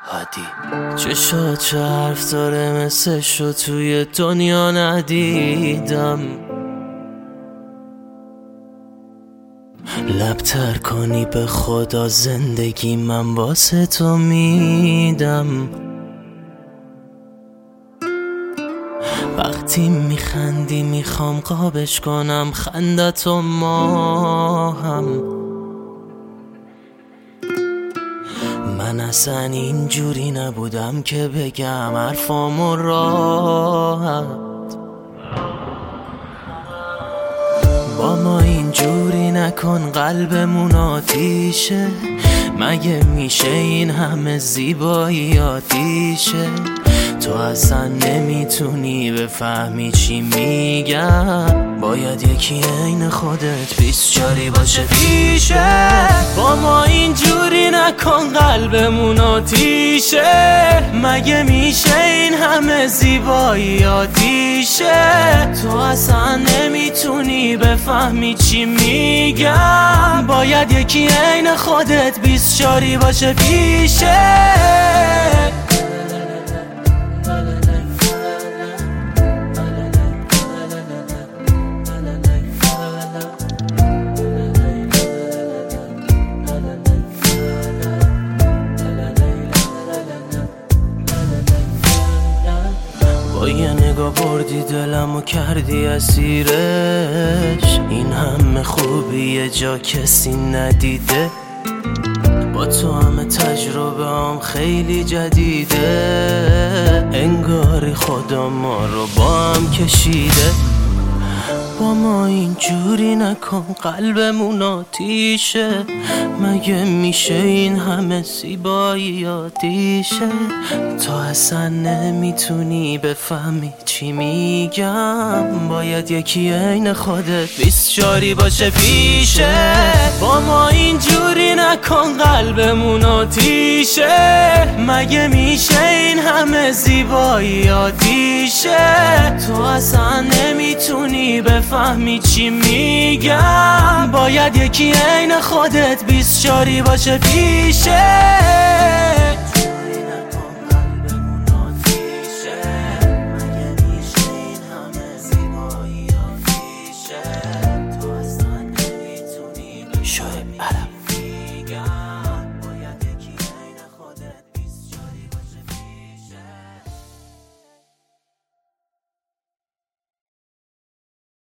هادی. چشات چه حرف داره مثلشو توی دنیا ندیدم. لبتر کنی به خدا زندگی من واسه تو میدم. وقتی میخندی میخوام قابش کنم خندتو ماهم. من اصلا اینجوری نبودم که بگم حرفامو راحت. با ما اینجوری نکن قلبمون آتیشه. مگه میشه این همه زیبایی آتیشه؟ تو اصلا نمیتونی بفهمی چی میگم. باید یکی عین خودت 24 باشه پیشه. با ما اینجوری نکن قلبمون آتیشه. مگه میشه این همه زیبایی آتیشه؟ تو اصلا نمیتونی بفهمی چی میگم. باید یکی عین خودت 24 باشه پیشه. با یه نگاه بردی دلمو کردی اسیرش. این همه خوبی یه جا کسی ندیده. با تو همه تجربه هم خیلی جدیده. انگاری خدا ما رو با هم کشیده. با ما اینجوری نکن قلبمون آتیشه. مگه میشه این همه زیبایی آتیشه؟ تو اصلا نمیتونی بفهمی چی میگم. باید یکی عین خودت 24 باشه پیشه. با ما اینجوری نکن قلبمون آتیشه. مگه میشه این همه زیبایی آتیشه؟ تو اصلا نمیتونی بفهمی چی میگم. باید یکی عین خودت 24 باشه پیشه.